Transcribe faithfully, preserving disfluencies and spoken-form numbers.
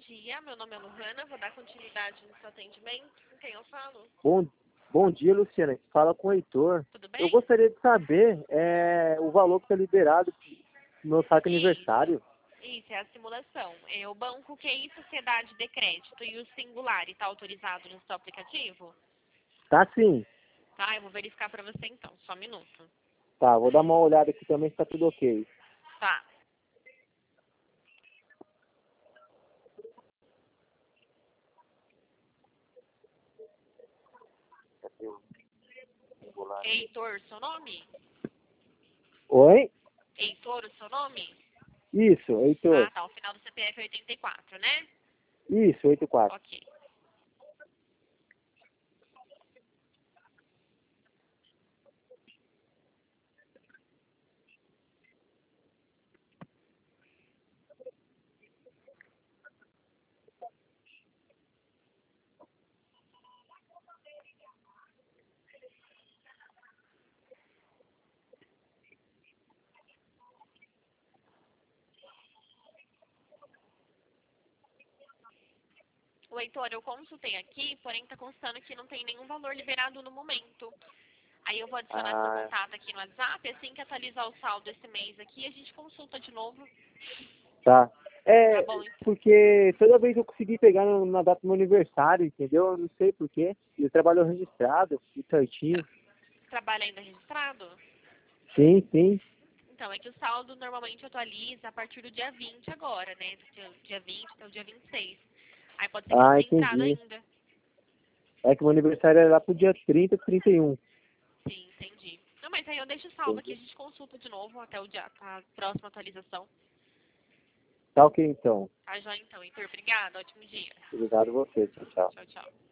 dia, meu nome é Lohana, vou dar continuidade no seu atendimento. Com quem eu falo? Bom, bom dia, Luciana. Fala com o Heitor. Tudo bem? Eu gostaria de saber é, o valor que está liberado no meu saque aniversário. Isso, é a simulação. É o Banco Q I Sociedade de Crédito e o Singular está autorizado no seu aplicativo? Tá sim. Tá, eu vou verificar para você então, só um minuto. Tá, vou dar uma olhada aqui também se tá tudo ok. Tá. Heitor, seu nome? Oi? Heitor, o seu nome? Isso, Ah, Heitor. tá, o final do C P F é oitenta e quatro, né? Isso, oito quatro. Ok. O Heitor, eu consultei aqui, porém está constando que não tem nenhum valor liberado no momento. Aí eu vou adicionar seu Ah, contato aqui no WhatsApp, assim que atualizar o saldo esse mês aqui, a gente consulta de novo. tá. Tá É, bom, então. porque toda vez eu consegui pegar no- na data do meu aniversário, entendeu? Eu não sei porquê. Eu trabalho registrado, tudo certinho. Tra trabalha ainda registrado? Sim, sim. Então, é que o saldo normalmente atualiza a partir do dia vinte agora, né? Do dia dia vinte até o dia vinte e seis. Aí pode ser que não Ah, tenha entrado entendi. ainda. É que meu aniversário é lá pro dia trinta, trinta e um. Sim, entendi. Não, mas aí eu deixo o saldo aqui, a gente consulta de novo até o dia, a próxima atualização. Tá ok, então. Tá, joia então, Heitor? Obrigada, ótimo dia. Obrigado a você. Tchau, tchau. Tchau, tchau.